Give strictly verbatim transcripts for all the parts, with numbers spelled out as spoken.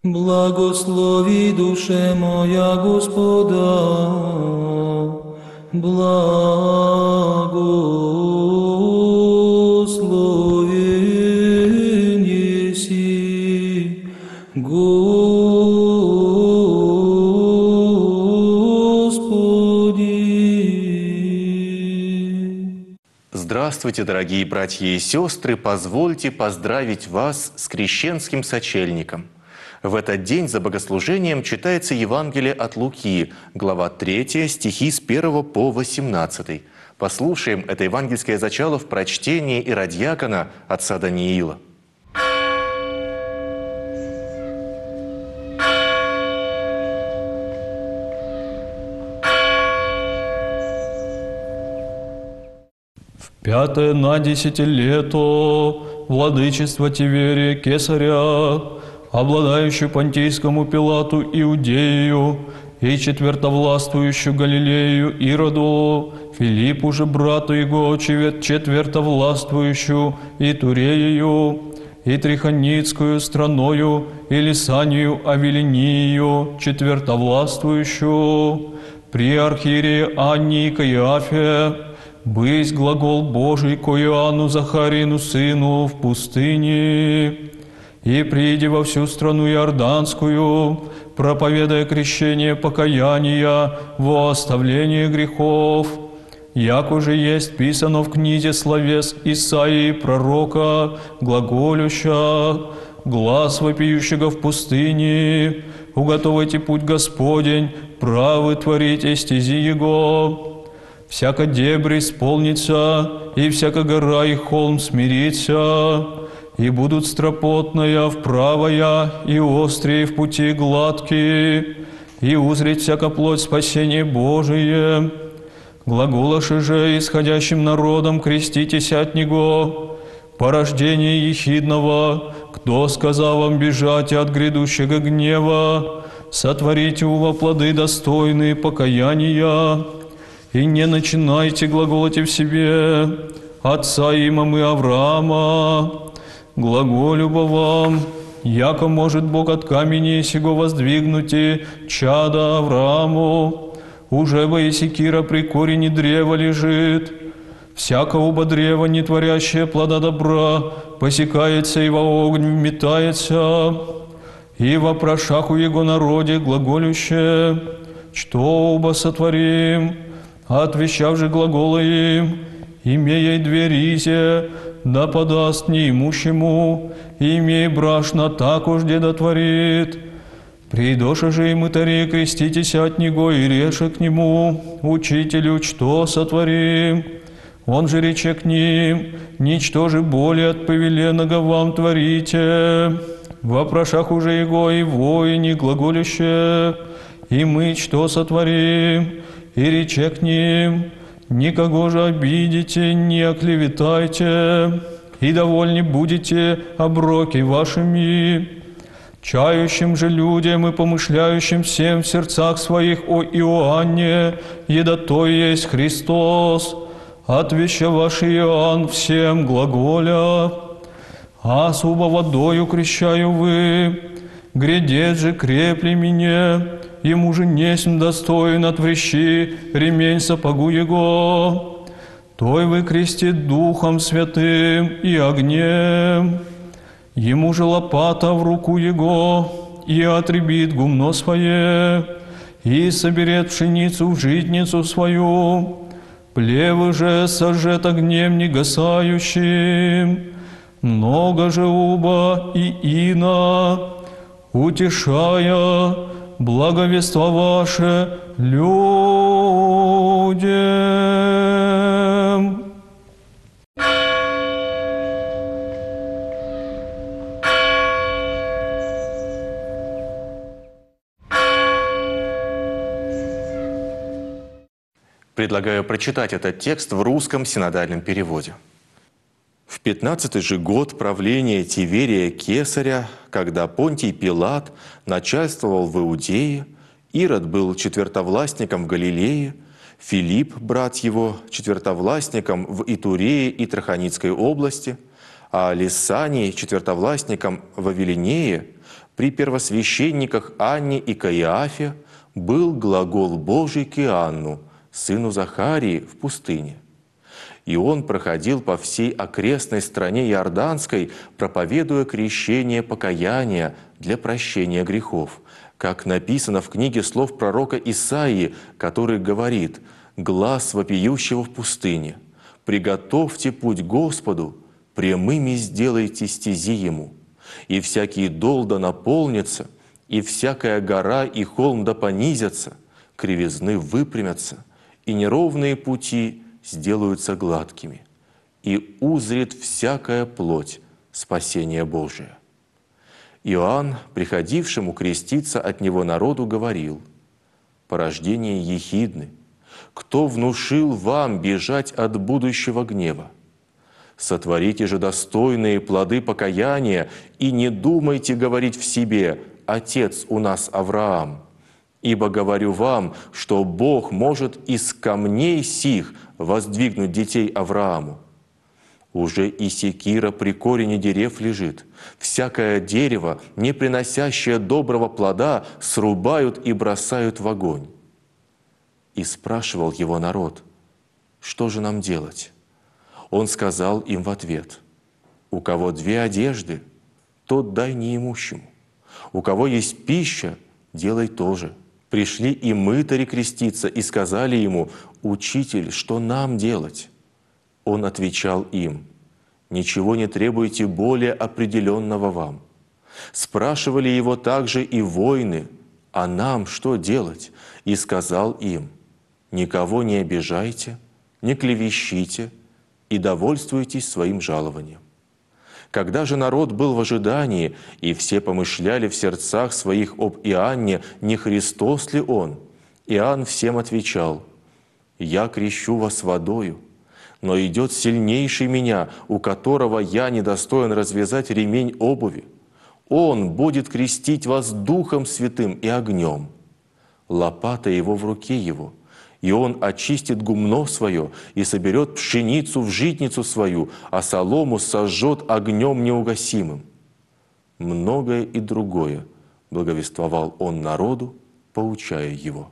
Благослови, душе моя, Господа, благословен еси, Господи. Здравствуйте, дорогие братья и сестры! Позвольте поздравить вас с крещенским сочельником. В этот день за богослужением читается Евангелие от Луки, глава третья, стихи с первого по восемнадцатый. Послушаем это евангельское зачало в прочтении иродиакона отца Даниила. Пятое на десятилето владычества Тиверия Кесаря, обладающую Понтийскому Пилату Иудею и четвертовластвующую Галилею Ироду, Филиппу же брату его четвертовластвующую Итурею, и Трихоницкую страною, и Лисанию Авелинию четвертовластвующую, при архиерее Анне и Каиафе, «Бысь глагол Божий ко Иоанну Захарину сыну в пустыне, и приди во всю страну Иорданскую, проповедуя крещение покаяния во оставление грехов, як уже есть писано в книге словес Исаии пророка, глаголюща, глас вопиющего в пустыне, уготовайте путь Господень, правы творите стези Его». Всяко дебри исполнится, и всяка гора и холм смирится, и будут стропотная вправая, и острее в пути гладкие, и узреть всяка плоть спасение Божие. Глаголоши же исходящим народом креститесь от Него, порождение ехидного, кто сказал вам бежать от грядущего гнева, сотворите ува плоды достойные покаяния, и не начинайте глаголоте в себе отца и мамы Авраама, глаголю бы вам, яко может Бог от камени сего воздвигнути чада Аврааму, уже бы и секира при корени древа лежит, всяко оба древа, не творящее плода добра, посекается и во огонь метается, и во прошах у его народе глаголюще, что оба сотворим, отвещав же глаголы им, имея две ризе, да подаст неимущему, имея брашна так уж деда творит. Придоша же и мытари, креститесь от него и реше к нему, учителю, что сотворим. Он же рече к ним, ничто же более от повеленного вам творите. Во прошах уже его и воине глаголюще, и мы что сотворим, и рече к ним, никого же обидите, не оклеветайте, и довольны будете оброки вашими. Чающим же людям и помышляющим всем в сердцах своих о Иоанне, еда то есть Христос, отвеща ваш Иоанн всем глаголя. А суба водою крещаю вы, грядет же крепли меня, ему же несмь достоин отврещи ремень сапогу его. Той вы крестит Духом Святым и огнем, ему же лопата в руку его, и отребит гумно свое, и соберет пшеницу в житницу свою, плевы же сожжет огнем негасающим. Много же уба и ина, утешая благовество ваше людям. Предлагаю прочитать этот текст в русском синодальном переводе. В пятнадцатый же год правления Тиверия Кесаря, когда Понтий Пилат начальствовал в Иудее, Ирод был четвертовластником в Галилее, Филипп, брат его, четвертовластником в Итурее и Трахоницкой области, а Лисаний четвертовластником в Авелинее, при первосвященниках Анне и Каиафе был глагол Божий к Иоанну, сыну Захарии, в пустыне. И он проходил по всей окрестной стране Иорданской, проповедуя крещение покаяния для прощения грехов, как написано в книге слов пророка Исаии, который говорит: «Глас вопиющего в пустыне, приготовьте путь Господу, прямыми сделайте стези Ему, и всякий дол да наполнится, и всякая гора и холм да понизятся, кривизны выпрямятся, и неровные пути сделаются гладкими, и узрит всякая плоть спасение Божие». Иоанн, приходившему креститься от него народу, говорил: «Порождение ехидны, кто внушил вам бежать от будущего гнева? Сотворите же достойные плоды покаяния и не думайте говорить в себе: Отец у нас Авраам. Ибо говорю вам, что Бог может из камней сих воздвигнуть детей Аврааму. Уже и секира при корене дерев лежит. Всякое дерево, не приносящее доброго плода, срубают и бросают в огонь». И спрашивал его народ: «Что же нам делать?» Он сказал им в ответ: «У кого две одежды, тот дай неимущему. У кого есть пища, делай то же». Пришли и мытари креститься и сказали ему: «Учитель, что нам делать?» Он отвечал им: «Ничего не требуйте более определенного вам». Спрашивали его также и воины: «А нам что делать?» И сказал им: «Никого не обижайте, не клевещите и довольствуйтесь своим жалованием». Когда же народ был в ожидании, и все помышляли в сердцах своих об Иоанне, не Христос ли он, Иоанн всем отвечал: «Я крещу вас водою, но идет сильнейший меня, у которого я недостоин развязать ремень обуви. Он будет крестить вас Духом Святым и огнем. Лопата его в руке его, и он очистит гумно свое и соберет пшеницу в житницу свою, а солому сожжет огнем неугасимым». Многое и другое благовествовал он народу, поучая его.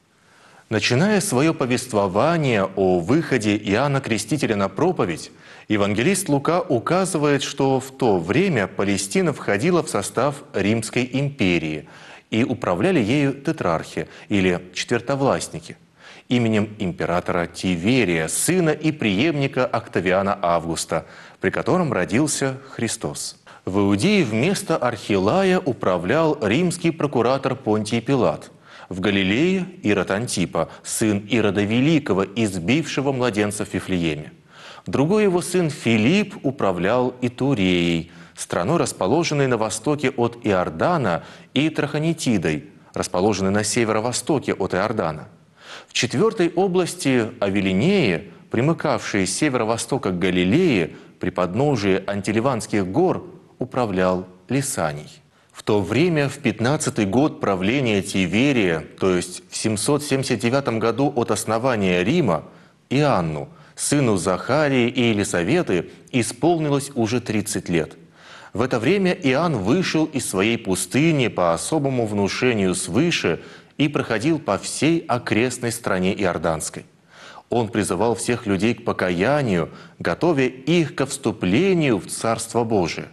Начиная свое повествование о выходе Иоанна Крестителя на проповедь, евангелист Лука указывает, что в то время Палестина входила в состав Римской империи и управляли ею тетрархи или четвертовластники именем императора Тиверия, сына и преемника Октавиана Августа, при котором родился Христос. В Иудее вместо Архилая управлял римский прокуратор Понтий Пилат. В Галилее – Ирод Антипа, сын Ирода Великого, избившего младенца в Вифлееме. Другой его сын Филипп управлял Итуреей, страной, расположенной на востоке от Иордана, и Трахонитидой, расположенной на северо-востоке от Иордана. В четвертой области Авилинее, примыкавшей с северо-востока к Галилее, при подножии Антиливанских гор, управлял Лисаний. В то время, в пятнадцатый год правления Тиверия, то есть в семьсот семьдесят девятом году от основания Рима, Иоанну, сыну Захарии и Елисаветы, исполнилось уже тридцать лет. В это время Иоанн вышел из своей пустыни по особому внушению свыше и проходил по всей окрестной стране Иорданской. Он призывал всех людей к покаянию, готовя их ко вступлению в Царство Божие.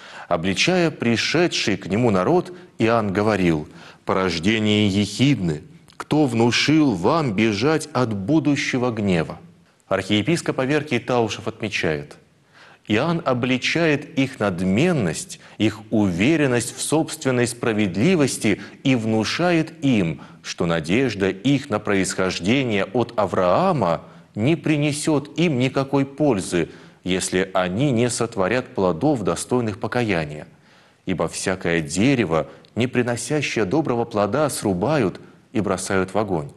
Обличая пришедший к нему народ, Иоанн говорил: «Порождение ехидны, кто внушил вам бежать от будущего гнева?» Архиепископ Аверкий Таушев отмечает: Иоанн обличает их надменность, их уверенность в собственной справедливости и внушает им, что надежда их на происхождение от Авраама не принесет им никакой пользы, если они не сотворят плодов, достойных покаяния. Ибо всякое дерево, не приносящее доброго плода, срубают и бросают в огонь,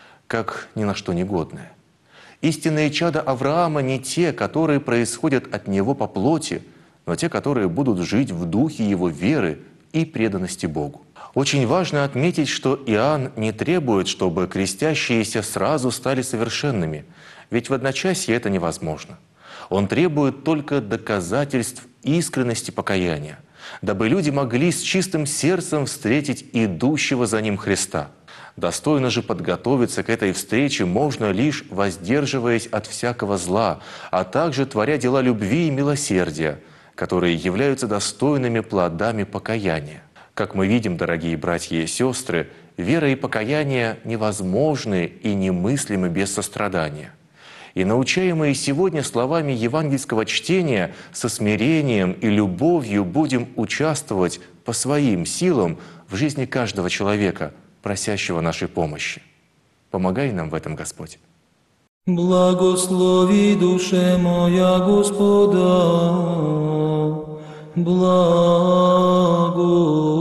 как ни на что негодное. Истинные чада Авраама не те, которые происходят от него по плоти, но те, которые будут жить в духе его веры и преданности Богу. Очень важно отметить, что Иоанн не требует, чтобы крестящиеся сразу стали совершенными, ведь в одночасье это невозможно. Он требует только доказательств искренности покаяния, дабы люди могли с чистым сердцем встретить идущего за ним Христа. Достойно же подготовиться к этой встрече можно лишь воздерживаясь от всякого зла, а также творя дела любви и милосердия, которые являются достойными плодами покаяния. Как мы видим, дорогие братья и сестры, вера и покаяние невозможны и немыслимы без сострадания. И научаемые сегодня словами евангельского чтения со смирением и любовью будем участвовать по своим силам в жизни каждого человека, просящего нашей помощи. Помогай нам в этом, Господь. Благослови душе моя Господа, благо.